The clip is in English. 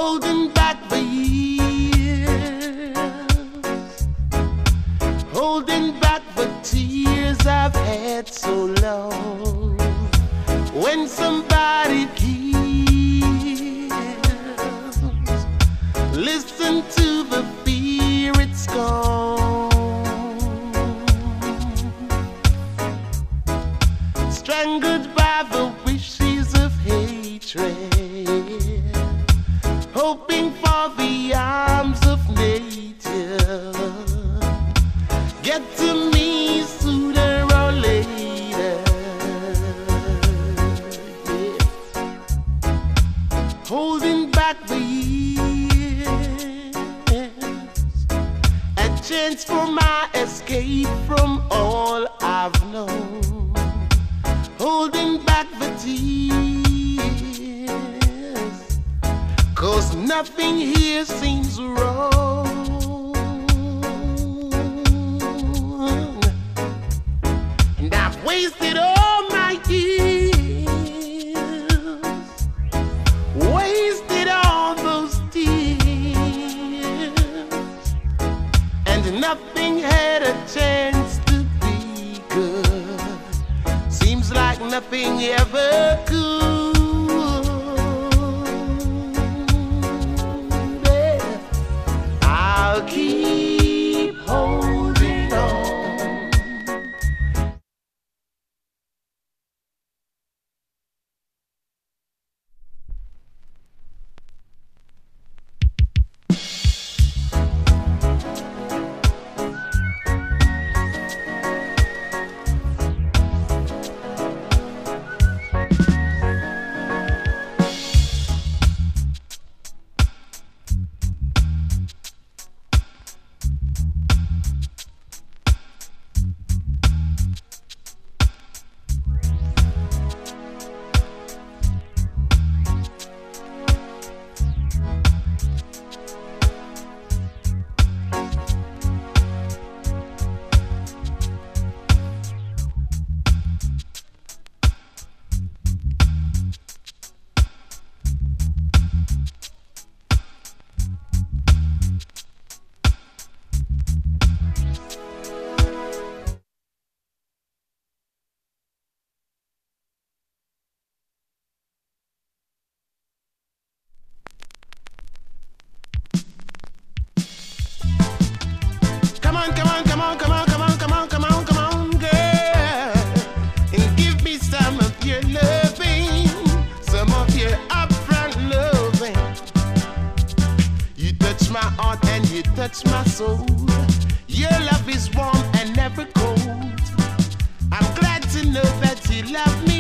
holding back the years, holding back the tears I've had so long. When somebody kills, listen to the fear it's gone. Strangled by the wishes of hatred, hoping for the arms of nature. Get to me sooner or later. Yeah. Holding back the years, a chance for my escape from all I've known. Holding back the tears, 'cause nothing here seems wrong. And I've wasted all my years, wasted all those tears, and nothing had a chance to be good. Seems like nothing ever could. I'll keep holding on. Touch my soul. Your love is warm and never cold. I'm glad to know that you love me.